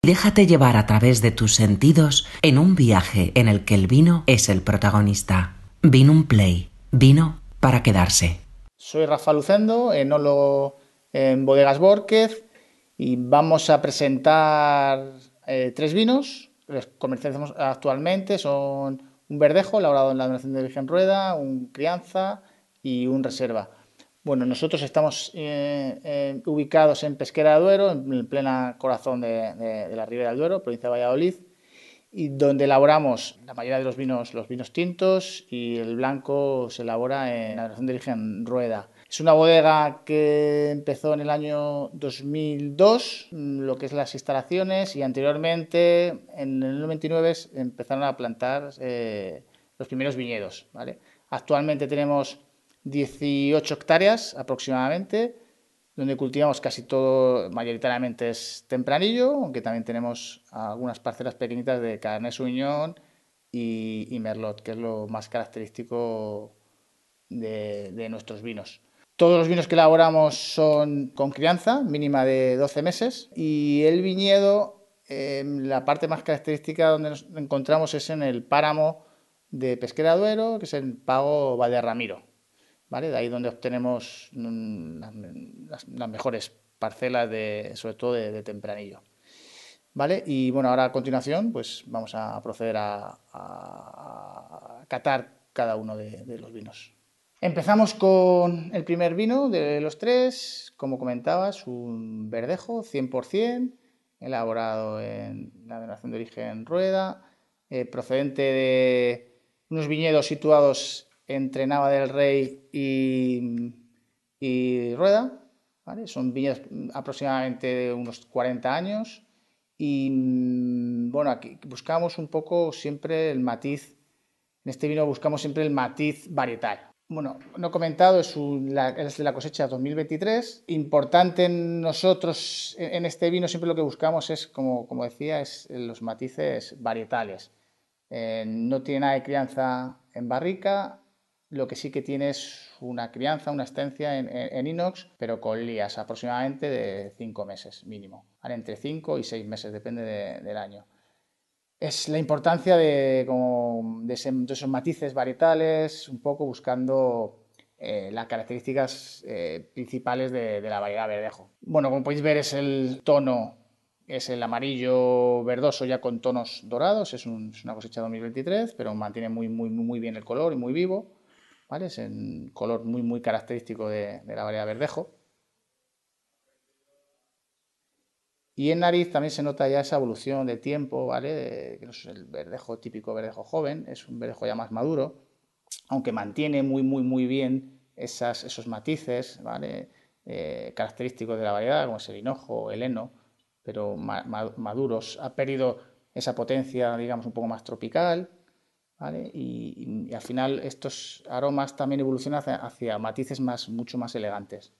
Déjate llevar a través de tus sentidos en un viaje en el que el vino es el protagonista. Vino un Play. Vino para quedarse. Soy Rafa Lucendo, enólogo en Bodegas Borquez, y vamos a presentar tres vinos que les comercializamos actualmente. Son un verdejo elaborado en la denominación de origen Rueda, un crianza y un reserva. Bueno, nosotros estamos ubicados en Pesquera de Duero, en el pleno corazón de la Ribera del Duero, provincia de Valladolid, y donde elaboramos la mayoría de los vinos tintos, y el blanco se elabora en la denominación de origen Rueda. Es una bodega que empezó en el año 2002, lo que es las instalaciones, y anteriormente, en el 99, empezaron a plantar los primeros viñedos, ¿vale? Actualmente tenemos 18 hectáreas aproximadamente, donde cultivamos casi todo, mayoritariamente es tempranillo, aunque también tenemos algunas parcelas pequeñitas de Cabernet Sauvignon y Merlot, que es lo más característico de nuestros vinos. Todos los vinos que elaboramos son con crianza mínima de 12 meses, y el viñedo, la parte más característica donde nos encontramos es en el páramo de Pesquera de Duero, que es el Pago Valderramiro, ¿vale? De ahí donde obtenemos las mejores parcelas, sobre todo de tempranillo, ¿vale? Y bueno, ahora a continuación pues vamos a proceder a catar cada uno de los vinos. Empezamos con el primer vino de los tres, como comentabas, un verdejo 100%, elaborado en la denominación de origen Rueda, procedente de unos viñedos situados entre Nava del Rey y Rueda, ¿vale? Son viñedos aproximadamente de unos 40 años, y bueno, aquí buscamos un poco siempre el matiz, en este vino buscamos siempre el matiz varietal. Bueno, no he comentado, es de la cosecha 2023. Importante en nosotros, en este vino, siempre lo que buscamos es, como decía, es los matices varietales. No tiene nada de crianza en barrica, lo que sí que tiene es una crianza, una estancia en inox, pero con lías aproximadamente de 5 meses mínimo, ¿vale? Entre 5 y 6 meses, depende del año. Es la importancia de esos matices varietales, un poco buscando las características principales de la variedad verdejo. Bueno, como podéis ver, el tono es el amarillo verdoso ya con tonos dorados. Es una cosecha 2023, pero mantiene muy bien el color y muy vivo, ¿vale? Es un color muy característico de la variedad verdejo. Y en nariz también se nota ya esa evolución de tiempo, ¿vale? Que no es el verdejo típico, verdejo joven, es un verdejo ya más maduro, aunque mantiene muy bien esos matices, ¿vale? Característicos de la variedad, como es el hinojo, el heno, pero maduros. Ha perdido esa potencia, digamos, un poco más tropical, ¿vale? Y al final estos aromas también evolucionan hacia matices mucho más elegantes.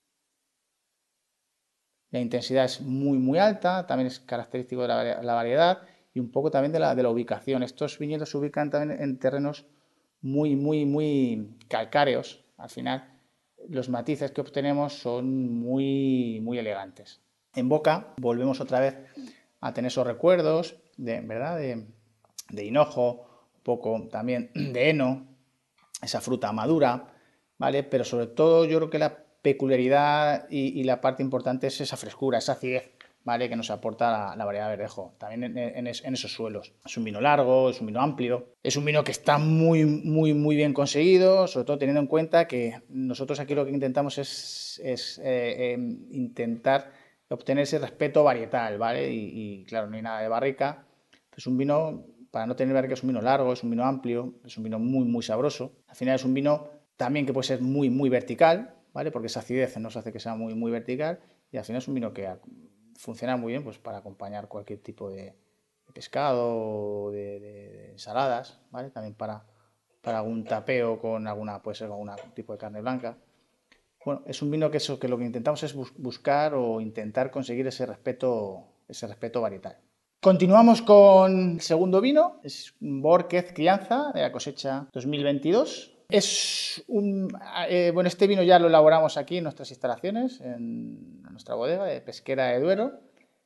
La intensidad es muy alta, también es característico de la variedad, y un poco también de la ubicación. Estos viñedos se ubican también en terrenos muy calcáreos. Al final, los matices que obtenemos son muy elegantes. En boca volvemos otra vez a tener esos recuerdos ¿verdad? De hinojo, un poco también de heno, esa fruta madura, ¿vale? Pero sobre todo yo creo que la peculiaridad y la parte importante es esa frescura, esa acidez, ¿vale? Que nos aporta la variedad de verdejo, también en esos suelos. Es un vino largo, es un vino amplio, es un vino que está muy bien conseguido, sobre todo teniendo en cuenta que nosotros aquí lo que intentamos es intentar obtener ese respeto varietal, ¿vale? Y claro, no hay nada de barrica. Es un vino, para no tener barrica, es un vino largo, es un vino amplio, es un vino muy sabroso. Al final es un vino también que puede ser muy vertical, ¿vale? Porque esa acidez nos hace que sea muy vertical, y al final es un vino que funciona muy bien pues, para acompañar cualquier tipo de pescado o de ensaladas, ¿vale? También para algún tapeo con puede ser algún tipo de carne blanca. Bueno, es un vino que lo que intentamos es buscar o intentar conseguir ese respeto varietal. Continuamos con el segundo vino, es un Borquez Crianza de la cosecha 2022. Bueno, este vino ya lo elaboramos aquí en nuestras instalaciones, en nuestra bodega de Pesquera de Duero,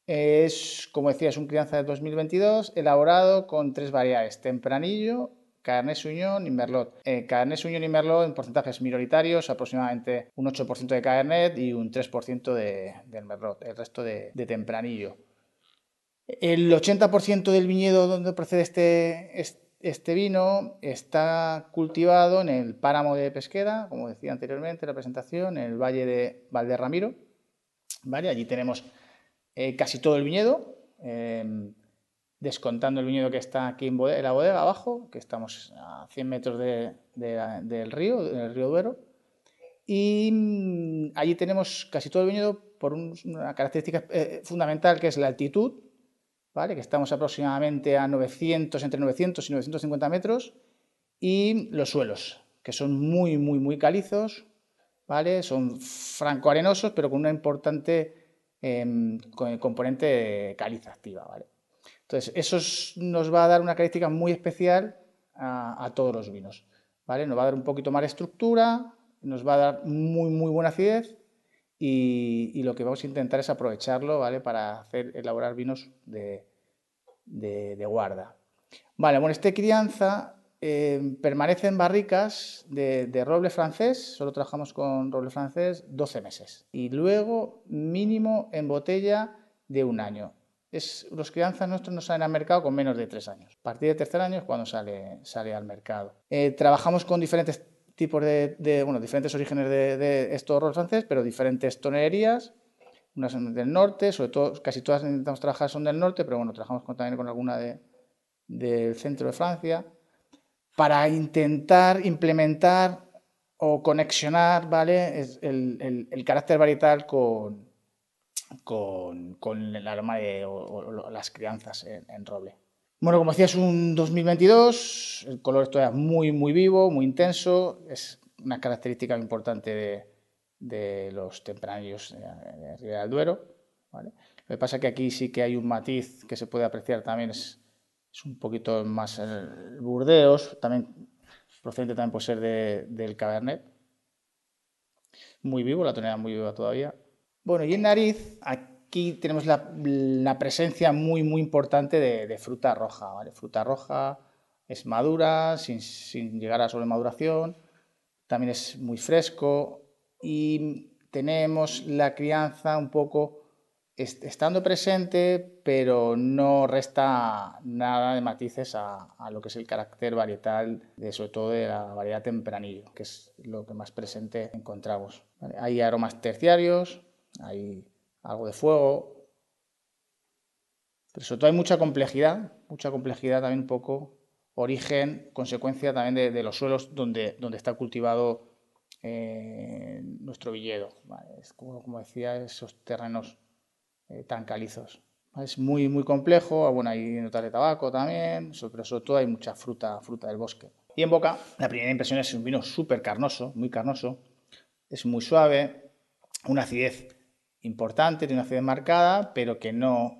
Como decía, es un crianza de 2022 elaborado con 3 variedades: Tempranillo, Cabernet Sauvignon y Merlot. Cabernet Sauvignon y Merlot en porcentajes minoritarios, aproximadamente un 8% de Cabernet y un 3% del Merlot, el resto de Tempranillo. El 80% del viñedo donde procede este vino está cultivado en el páramo de Pesquera, como decía anteriormente en la presentación, en el valle de Valderramiro. ¿Vale? Allí tenemos casi todo el viñedo, descontando el viñedo que está aquí en la bodega abajo, que estamos a 100 metros del río Duero. Y allí tenemos casi todo el viñedo por una característica fundamental, que es la altitud, ¿vale? Que estamos aproximadamente a entre 900 y 950 metros, y los suelos, que son muy calizos, ¿vale? Son franco-arenosos, pero con una importante componente caliza activa, ¿vale? Entonces, eso nos va a dar una característica muy especial a todos los vinos, ¿vale? Nos va a dar un poquito más de estructura, nos va a dar muy buena acidez, y lo que vamos a intentar es aprovecharlo, ¿vale? Para elaborar vinos de guarda. Vale, bueno, este crianza permanece en barricas de roble francés, solo trabajamos con roble francés 12 meses. Y luego mínimo en botella de 1 año. Los crianzas nuestros no salen al mercado con menos de 3 años. A partir del tercer año es cuando sale al mercado. Trabajamos con diferentes tipos diferentes orígenes de estos robles francés, pero diferentes tonelerías. Unas son del norte, sobre todo, casi todas que intentamos trabajar son del norte, pero bueno, trabajamos también con alguna del centro de Francia, para intentar implementar o conexionar, ¿vale? El carácter varietal con el aroma o las crianzas en roble. Bueno, como decía, es un 2022, el color es todavía muy vivo, muy intenso, es una característica importante de los tempranillos de Ribera del Duero, ¿vale? Lo que pasa es que aquí sí que hay un matiz que se puede apreciar también, es un poquito más el Burdeos, también procedente también puede ser del Cabernet, muy vivo, la tonalidad muy viva todavía. Bueno, y en nariz, aquí tenemos la presencia muy importante de fruta roja, ¿vale? Fruta roja, es madura, sin llegar a sobremaduración, también es muy fresco, y tenemos la crianza un poco estando presente, pero no resta nada de matices a lo que es el carácter varietal, sobre todo de la variedad Tempranillo, que es lo que más presente encontramos, ¿vale? Hay aromas terciarios, hay algo de fuego, pero sobre todo hay mucha complejidad también un poco, origen, consecuencia también de los suelos donde está cultivado nuestro viñedo, ¿vale? Es como decía, esos terrenos tan calizos. Es muy complejo, bueno, hay notas de tabaco también, pero sobre todo hay mucha fruta del bosque. Y en boca, la primera impresión es un vino súper carnoso, muy carnoso, es muy suave, una acidez importante, tiene una acidez marcada, pero que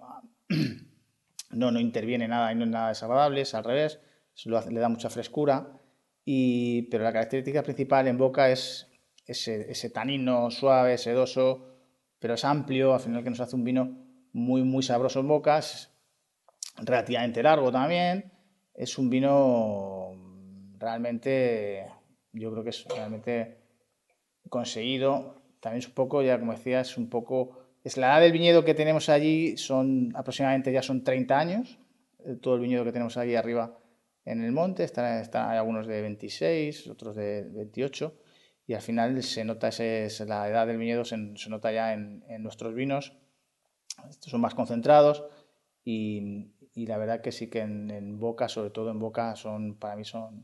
no interviene nada y no es nada desagradable, es al revés, le da mucha frescura, pero la característica principal en boca es ese tanino suave, sedoso, pero es amplio, al final, que nos hace un vino muy sabroso en boca, es relativamente largo también, es un vino realmente, yo creo que es realmente conseguido. También es un poco, ya como decía, es la edad del viñedo que tenemos allí, aproximadamente ya son 30 años, todo el viñedo que tenemos allí arriba en el monte, hay algunos de 26, otros de 28, y al final se nota la edad del viñedo, se nota ya en nuestros vinos. Estos son más concentrados, y la verdad que sí que en boca, sobre todo en boca, para mí son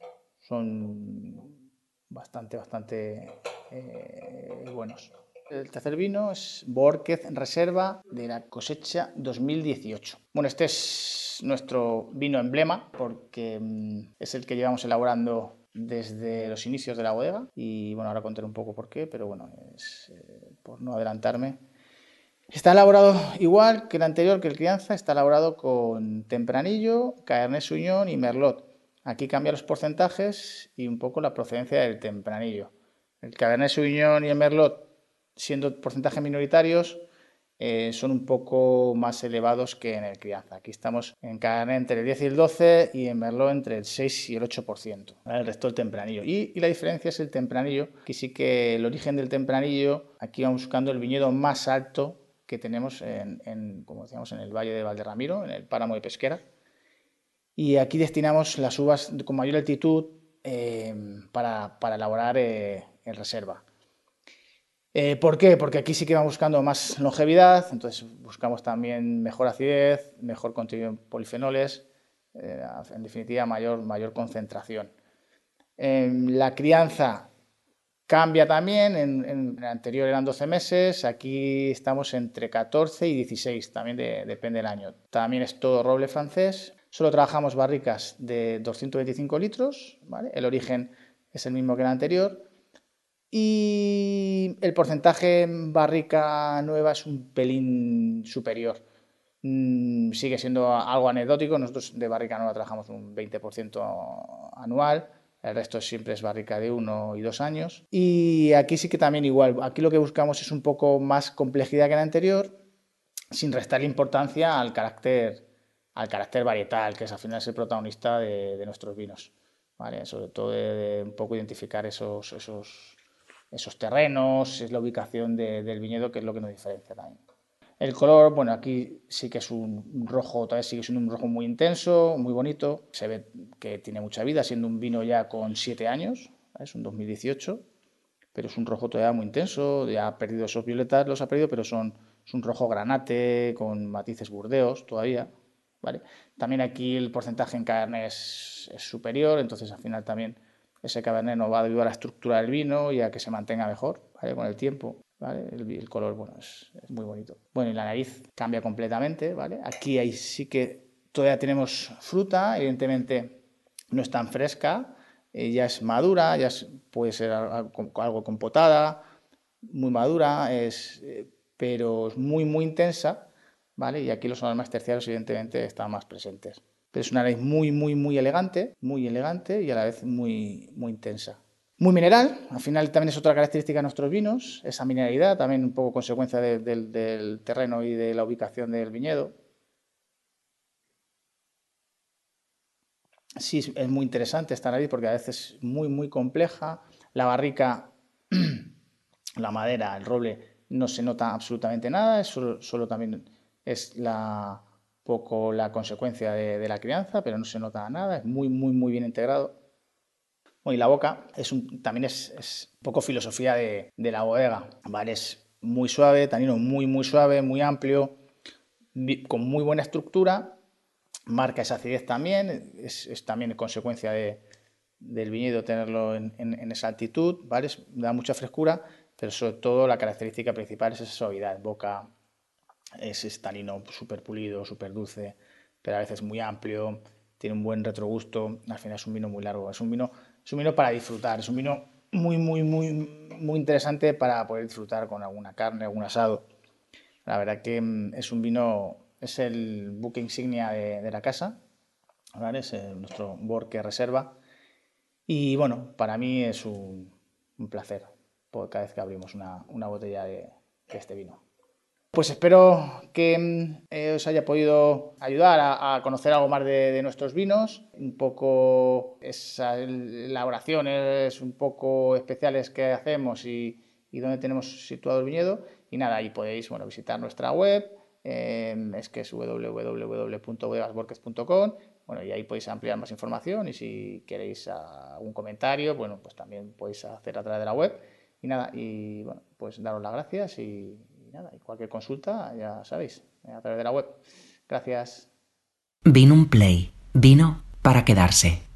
bastante buenos. El tercer vino es Borquez Reserva, de la cosecha 2018. Bueno, este es nuestro vino emblema, porque es el que llevamos elaborando desde los inicios de la bodega, y bueno, ahora contaré un poco por qué, pero bueno, por no adelantarme. Está elaborado igual que el anterior, que el crianza, está elaborado con Tempranillo, Cabernet Sauvignon y Merlot. Aquí cambia los porcentajes y un poco la procedencia del Tempranillo. El Cabernet Sauvignon y el Merlot, siendo porcentajes minoritarios, son un poco más elevados que en el crianza. Aquí estamos en Cabernet entre el 10 y el 12 y en Merlot entre el 6 y el 8%, ¿vale? El resto el tempranillo. Y la diferencia es el tempranillo. Aquí sí que el origen del tempranillo, aquí vamos buscando el viñedo más alto que tenemos como decíamos, en el Valle de Valderramiro, en el páramo de Pesquera. Y aquí destinamos las uvas con mayor altitud para elaborar en reserva. ¿Por qué? Porque aquí sí que vamos buscando más longevidad, entonces buscamos también mejor acidez, mejor contenido en polifenoles, en definitiva mayor concentración. La crianza cambia también, en el anterior eran 12 meses, aquí estamos entre 14 y 16, también depende del año. También es todo roble francés, solo trabajamos barricas de 225 litros, ¿vale? El origen es el mismo que el anterior. Y el porcentaje en barrica nueva es un pelín superior. Sigue siendo algo anecdótico. Nosotros de barrica nueva trabajamos un 20% anual. El resto siempre es barrica de 1 y 2 años. Y aquí sí que también igual. Aquí lo que buscamos es un poco más complejidad que el anterior, sin restar importancia al carácter varietal, que es al final el protagonista de nuestros vinos. ¿Vale? Sobre todo de un poco identificar esos terrenos, es la ubicación del viñedo, que es lo que nos diferencia también. El color, bueno, aquí sí que es un rojo, todavía sigue siendo un rojo muy intenso, muy bonito. Se ve que tiene mucha vida, siendo un vino ya con 7 años, es un 2018, pero es un rojo todavía muy intenso, ya ha perdido esos violetas, los ha perdido, pero es un rojo granate con matices burdeos todavía, ¿vale? También aquí el porcentaje en Cabernet es superior, entonces al final también ese Cabernet nos va a ayudar a estructurar el vino y a que se mantenga mejor, ¿vale? Con el tiempo, ¿vale? El color, bueno, es muy bonito. Bueno, y la nariz cambia completamente, ¿vale? Aquí ahí sí que todavía tenemos fruta, evidentemente no es tan fresca, ya es madura, puede ser algo compotada, muy madura, pero es muy intensa, ¿vale? Y aquí los aromas terciarios evidentemente están más presentes. Pero es una nariz muy elegante y a la vez muy intensa. Muy mineral, al final también es otra característica de nuestros vinos, esa mineralidad, también un poco consecuencia del terreno y de la ubicación del viñedo. Sí, es muy interesante esta nariz porque a veces es muy compleja. La barrica, la madera, el roble, no se nota absolutamente nada, solo también es poco la consecuencia de la crianza, pero no se nota nada, es muy bien integrado. Bueno, y la boca también es un poco filosofía de la bodega, ¿vale? Es muy suave, tanino muy suave, muy amplio, con muy buena estructura, marca esa acidez también, es también consecuencia del viñedo tenerlo en esa altitud, ¿vale? Da mucha frescura, pero sobre todo la característica principal es esa suavidad. Boca es tanino súper pulido, súper dulce, pero a veces muy amplio, tiene un buen retrogusto, al final es un vino muy largo, es un vino para disfrutar, es un vino muy interesante para poder disfrutar con alguna carne, algún asado. La verdad que es un vino, es el buque insignia de la casa, ¿vale? Es nuestro Borque Reserva. Y bueno, para mí es un placer por cada vez que abrimos una botella de este vino. Pues espero que os haya podido ayudar a conocer algo más de nuestros vinos, un poco esas elaboraciones un poco especiales que hacemos y dónde tenemos situado el viñedo. Y nada, ahí podéis visitar nuestra web, es que es www.bodegasborges.com. Bueno, y ahí podéis ampliar más información y si queréis algún comentario, bueno, pues también podéis hacer a través de la web. Y nada, y bueno, pues daros las gracias y nada, y cualquier consulta, ya sabéis, a través de la web. Gracias. Vino un Play. Vino para quedarse.